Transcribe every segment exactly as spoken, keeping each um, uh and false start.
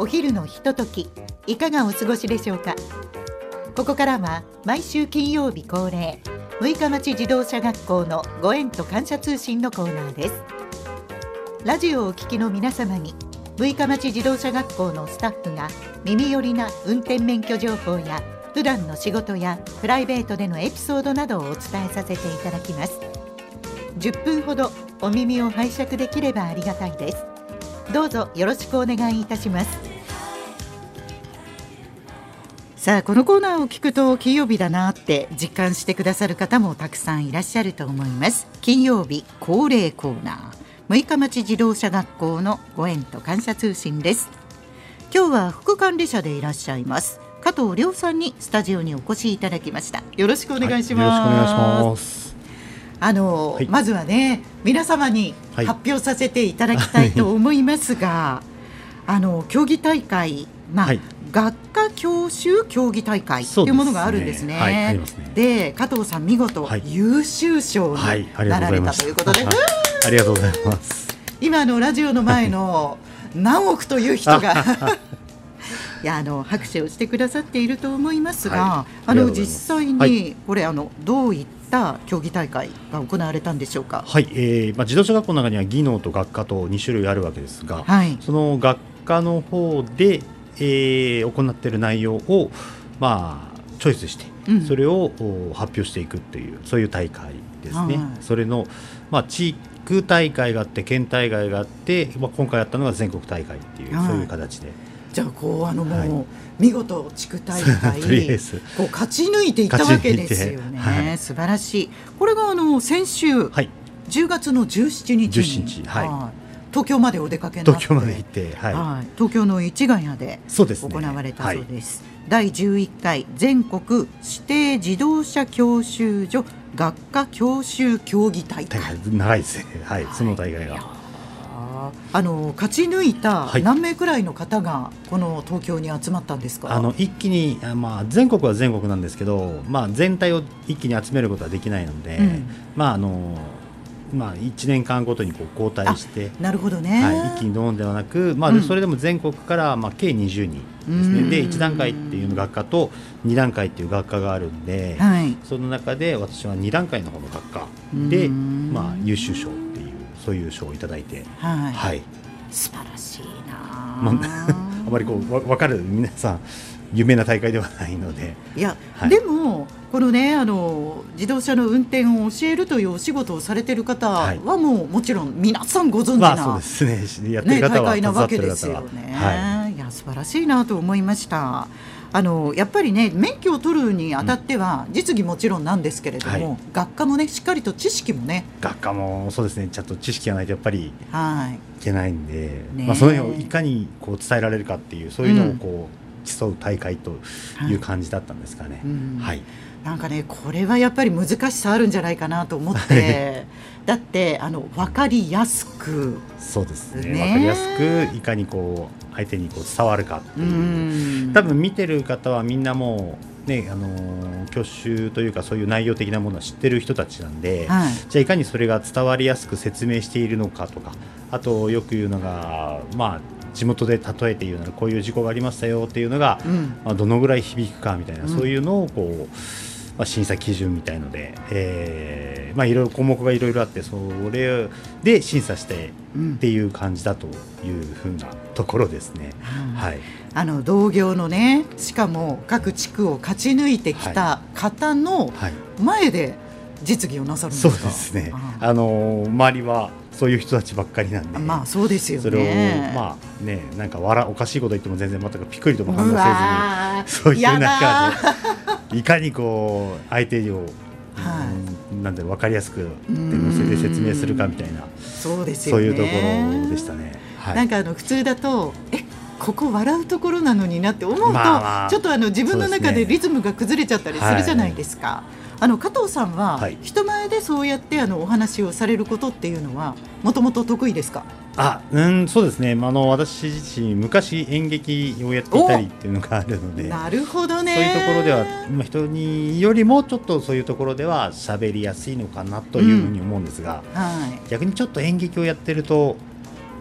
お昼のひととき、いかがお過ごしでしょうか。ここからは毎週金曜日恒例、六日町自動車学校のご縁と感謝通信のコーナーです。ラジオをお聞きの皆様に、六日町自動車学校のスタッフが耳寄りな運転免許情報や普段の仕事やプライベートでのエピソードなどをお伝えさせていただきます。じゅっぷんほどお耳を拝借できればありがたいです。どうぞよろしくお願いいたします。さあ、このコーナーを聞くと金曜日だなって実感してくださる方もたくさんいらっしゃると思います。金曜日恒例コーナー、六日町自動車学校のご縁と感謝通信です。今日は副管理者でいらっしゃいます加藤亮さんにスタジオにお越しいただきました。よろしくお願いします。 はい、よろしくお願いします。 あの、はい、まずはね、皆様に発表させていただきたいと思いますが、はい、あの競技大会、まあはい、学科教習競技大会というものがあるんですね。はい、ありますね。で、加藤さん見事、はい、優秀賞になられたということで、はい、 ありがとうございます。 今あのラジオの前の何億という人がいや、あの拍手をしてくださっていると思いますが、はい、あの実際に、はい、これあのどういった競技大会が行われたんでしょうか。 はい、えーまあ、自動車学校の中には技能と学科とに種類あるわけですが、はい、その学科の方で、えー、行っている内容を、まあ、チョイスして、うん、それを発表していくという、そういう大会ですね。はい、それの、まあ、地区大会があって県大会があって、まあ、今回やったのが全国大会っていう、はい、そういう形で。 じゃあこうあのもう、はい、見事地区大会こう勝ち抜いていったわけですよね。はい、素晴らしい。これがあの先週、はい、じゅうがつのじゅうしちにちにじゅうしちにち、はい、東京までお出かけになって、 東京まで行って、はいはい、東京の市ヶ谷で行われたそうです。はい、だいじゅういっかい全国指定自動車教習所学科教習競技大会。 長いですね。はい、その大会があの勝ち抜いた何名くらいの方がこの東京に集まったんですか。 はい、あの一気に、まあ、全国は全国なんですけど、まあ、全体を一気に集めることはできないので、うん、まああのまあ、いちねんかんごとにこう交代して、 なるほどね、 はい、一気にドーンではなく、まあ、それでも全国から、まあ、計にじゅうにんですね。うん、でいちだんかいっていう学科とにだんかいっていう学科があるんで、はい、その中で私はにだんかいの方の学科で、まあ、優秀賞っていうそういう賞をいただいて、 はいはい、素晴らしいな、 まあ、あまりこう分かる皆さん有名な大会ではないので。 いや、はい、でもこのね、あの自動車の運転を教えるというお仕事をされている方はもうもちろん皆さんご存知な、 まあそうですね、やってる方は、 ね、大会なわけですよね。はい、いや素晴らしいなと思いました。あのやっぱりね、免許を取るにあたっては、うん、実技もちろんなんですけれども、はい、学科もねしっかりと知識もね、 学科もそうですね、ちゃんと知識がないとやっぱりいけないんで、 はい、 まあ、その辺をいかにこう伝えられるかっていう、そういうのをこう競う大会という感じだったんですかね。はい、うんはい、 なんかね、これはやっぱり難しさあるんじゃないかなと思ってだってあの分かりやすく、 そうですね、分かりやすくいかにこう相手にこう伝わるかっていう、う多分見てる方はみんなもうね、あのー、教習というかそういう内容的なものは知ってる人たちなんで、はい、じゃあいかにそれが伝わりやすく説明しているのかとか、あとよく言うのが、まあ地元で例えて言うならこういう事故がありましたよっていうのが、うんまあ、どのぐらい響くかみたいな、うん、そういうのをこう、まあ、審査基準みたいので、えーまあ、いろいろ項目がいろいろあって、それで審査してっていう感じだというふうなところですね。 うんはい、 あの同業のね、しかも各地区を勝ち抜いてきた方の前で実技をなさるんですか。 そうですね、ああの周りはそういう人たちばっかりなんで、 まあそうですよね。 それをまあね、なんか笑おかしいこと言っても全然全くピクリとも反応せずに、そういう中でいかにこう相手を、はい、なんて分かりやすく乗せて説明するかみたいな、 そうですよね、 そういうところでしたね。はい、 なんかあの普通だとえここ笑うところなのになって思うと、まあまあ、ちょっとあの自分の中でリズムが崩れちゃったりするじゃないですか。はい、あの加藤さんは、はい、人前でそうやってあのお話をされることっていうのはもともと得意ですか。 あ、うん、そうですね、あの私自身昔演劇をやっていたりっていうのがあるので、 なるほどね、 そういうところでは、まあ、人によりもちょっとそういうところでは喋りやすいのかなというふうに思うんですが、うんはい、逆にちょっと演劇をやってると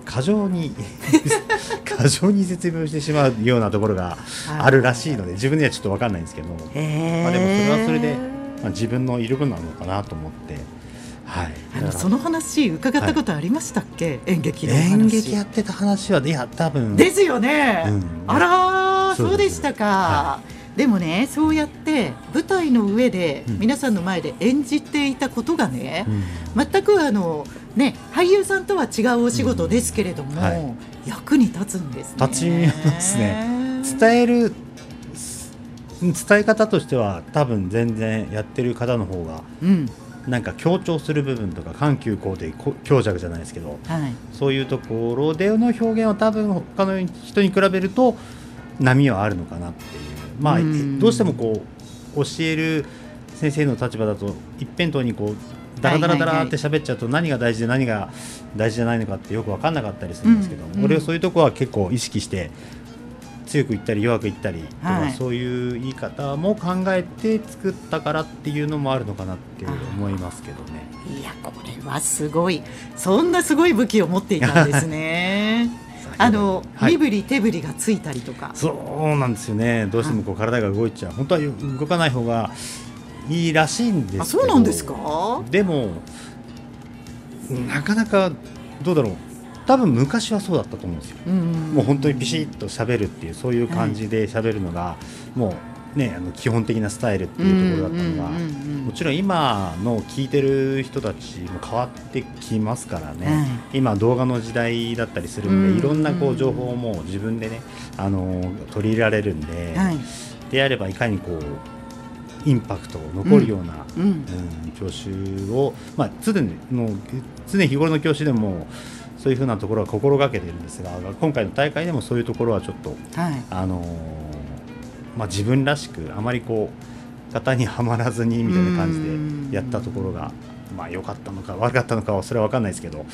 過剰に過剰に説明をしてしまうようなところがあるらしいので、自分ではちょっと分かんないんですけど、まあ、でもそれはそれで、まあ、自分のいる分なのかなと思って、はい、 あのその話伺ったことありましたっけ、はい、演劇の話。 演劇やってた話はいや多分ですよね、うん、あらそうでしたか、 はい、 でもね、そうやって舞台の上で皆さんの前で演じていたことがね、うん、全くあの、ね、俳優さんとは違うお仕事ですけれども、うんはい、役に立つんですね。 立ちますね。伝える伝え方としては多分全然やってる方の方が、うんなんか強調する部分とか緩急肯定強弱じゃないですけど、はい、そういうところでの表現は多分他の人に比べると波はあるのかなっていう、まあ、うどうしてもこう教える先生の立場だと一辺倒にこうダラダラダラって喋っちゃうと何が大事で何が大事じゃないのかってよく分かんなかったりするんですけど、うんうん、俺はそういうところは結構意識して強く言ったり弱く言ったりとか、はい、そういう言い方も考えて作ったからっていうのもあるのかなって思いますけどね。 いやこれはすごい、そんなすごい武器を持っていたんですねあの、はい、身振り手振りがついたりとか。 そうなんですよね。どうしてもこう体が動いちゃう、本当は動かない方がいいらしいんですけど。あ、 そうなんですか。 でもなかなかどうだろう、多分昔はそうだったと思うんですよ、うんうんうん、もう本当にビシッと喋るっていうそういう感じで喋るのが、はい、もうねあの基本的なスタイルっていうところだったのが、うんうんうんうん、もちろん今の聞いてる人たちも変わってきますからね、はい、今動画の時代だったりするんで、うんうん、いろんなこう情報をもう自分でねあの取り入れられるんで、はい、であればいかにこうインパクトを残るような、うんうんうん、教習を、まあ、常にもう常日頃の教習でもそういうふうなところは心がけているんですが、今回の大会でもそういうところはちょっと、はいあのーまあ、自分らしくあまりこう型にはまらずにみたいな感じでやったところがまあ良かったのか悪かったのかはそれは分かんないですけど、はい、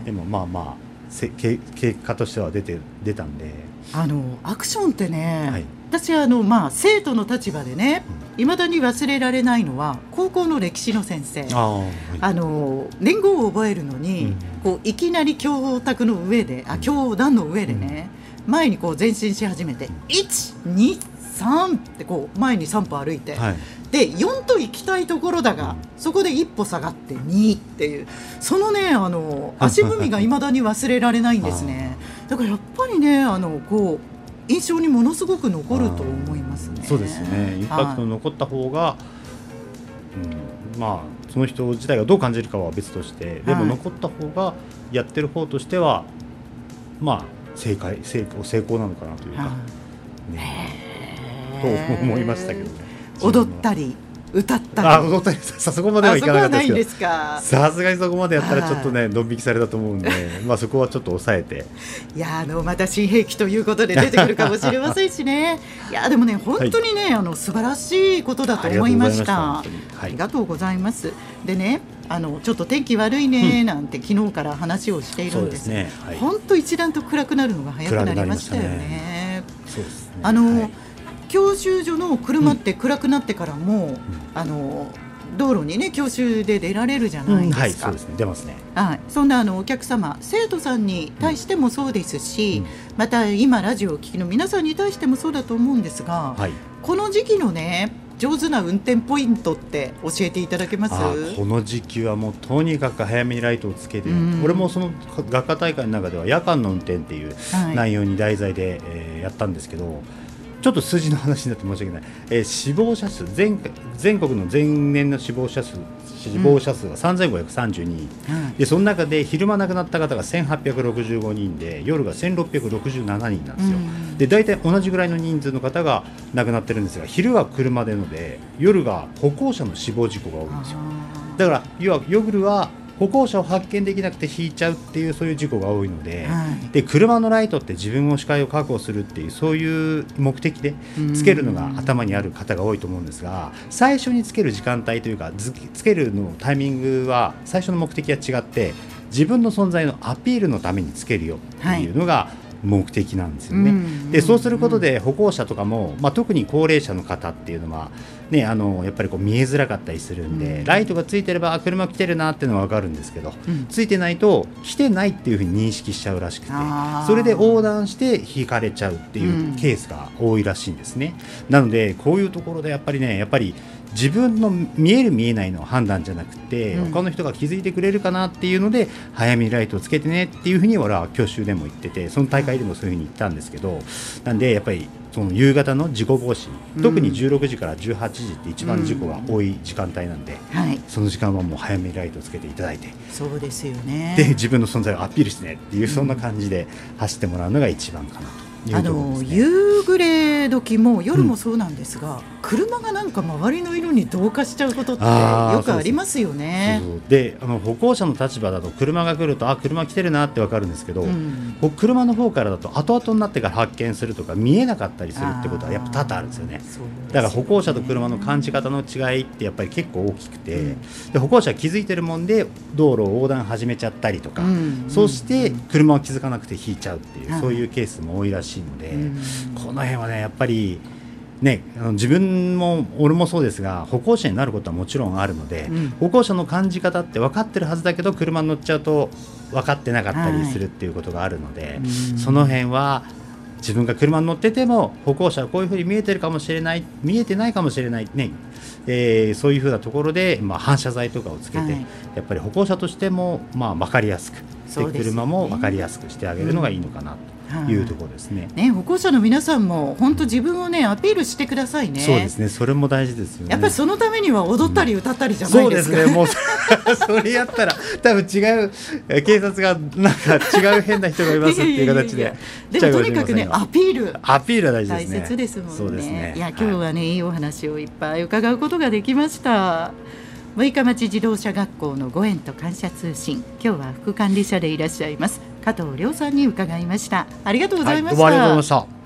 でもまあまあ結果としては出て出たんで、 あのアクションってね、はい、私あの、まあ、生徒の立場でねいま、うん、だに忘れられないのは高校の歴史の先生、あ、はい、あの年号を覚えるのに、うん、こういきなり教卓の上であ教壇の上でね、うん、前にこう前進し始めて、うん、いち、に、さんってこう前にさん歩歩いて、はい、でよんと行きたいところだが、うん、そこで一歩下がってにっていうそのねあの足踏みがいまだに忘れられないんですねだからやっぱりねあのこう印象にものすごく残ると思いますね。 そうですね、インパクトの残った方が、うん、まあその人自体がどう感じるかは別として、でも残った方がやってる方としてはまあ正解成功成功なのかなというか、ね、と思いましたけどね。 踊ったり歌ったり、 あ踊ったりさそこまではいかなかったですけど、 ですかさすがにそこまでやったらちょっとねドン引きされたと思うんでまあそこはちょっと抑えていやあのまた新兵器ということで出てくるかもしれませんしねいやでもね本当にね、はい、あの素晴らしいことだと思いました。ありがとうございます。でねあのちょっと天気悪いねなんて、うん、昨日から話をしているんですが、本当、ねはい、一段と暗くなるのが早くなりましたよね。 そうですね、 あの、はい、教習所の車って暗くなってからも、うん、あの道路にね教習で出られるじゃないですか、うん、はいそうですね出ますね、 はい、そんなあのお客様生徒さんに対してもそうですし、うん、また今ラジオを聴きの皆さんに対してもそうだと思うんですが、はい、この時期のね上手な運転ポイントって教えていただけます？ あこの時期はもうとにかく早めにライトをつけて、うん、俺もその学科大会の中では夜間の運転っていう内容に題材で、はいえー、やったんですけど、ちょっと数字の話になって申し訳ない、えー、死亡者数 全, 全国の前年の死亡者数死亡者数がさんぜんごひゃくさんじゅうににん、うん、でその中で昼間亡くなった方がせんはっぴゃくろくじゅうごにんで夜がせんろっぴゃくろくじゅうななにんなんですよ、うん、で大体同じぐらいの人数の方が亡くなってるんですが、昼は車でので夜が歩行者の死亡事故が多いんですよ。だから要は夜は歩行者を発見できなくて引いちゃうっていうそういう事故が多いので、はい、で車のライトって自分の視界を確保するっていうそういう目的でつけるのが頭にある方が多いと思うんですが、最初につける時間帯というかつけるのタイミングは最初の目的は違って自分の存在のアピールのためにつけるよっていうのが目的なんですよね、うん、でそうすることで歩行者とかも、まあ、特に高齢者の方っていうのは、ね、あのやっぱりこう見えづらかったりするんで、うん、ライトがついてれば車来てるなっていうのは分かるんですけど、うん、ついてないと来てないっていうふうに認識しちゃうらしくて、それで横断して引かれちゃうっていうケースが多いらしいんですね、うん、なのでこういうところでやっぱりねやっぱり自分の見える見えないの判断じゃなくて、うん、他の人が気づいてくれるかなっていうので早めにライトをつけてねっていうふうに俺は教習でも言ってて、その大会でもそういうふうに言ったんですけど、なんでやっぱりその夕方の事故防止、うん、特にじゅうろくじからじゅうはちじって一番事故が多い時間帯なんで、うんはい、その時間はもう早めにライトをつけていただいて、 そうですよね、 で自分の存在をアピールしてねっていう、そんな感じで走ってもらうのが一番かなと。 あの夕暮れ時も夜もそうなんですが、うん、車がなんか周りの色に同化しちゃうことってよくありますよね。 そうそうであの歩行者の立場だと車が来るとあ車来てるなって分かるんですけど、うん、車の方からだと後々になってから発見するとか見えなかったりするってことはやっぱ多々あるんですよね。そうですね。だから歩行者と車の感じ方の違いってやっぱり結構大きくて、うん、で歩行者は気づいてるもんで道路を横断始めちゃったりとか、うん、そして車は気づかなくて引いちゃうっていう、うん、そういうケースも多いらしいので、うん、この辺はねやっぱりね、あの自分も俺もそうですが歩行者になることはもちろんあるので、うん、歩行者の感じ方って分かってるはずだけど車に乗っちゃうと分かってなかったりするっていうことがあるので、はい、その辺は自分が車に乗ってても歩行者はこういうふうに見えてるかもしれない見えてないかもしれないね、えー、そういうふうなところで、まあ、反射材とかをつけて、はい、やっぱり歩行者としても、まあ、分かりやすくで、車も分かりやすくしてあげるのがいいのかなというところですね。 ね、歩行者の皆さんも本当自分をねアピールしてくださいね。 そうですね、それも大事ですよね。 やっぱりそのためには踊ったり歌ったりじゃないですか、 うん、そうですね、もうそれやったら多分違う警察がなんか違う変な人がいますっていう形ででもとにかくねアピールアピールは大事ですね。 大切ですもんね。 そうですね。 いや今日はね、はい、いいお話をいっぱい伺うことができました。六日町自動車学校のご縁と感謝通信、今日は副管理者でいらっしゃいます加藤亮さんに伺いました。ありがとうございました。 はい、どうもありがとうございました。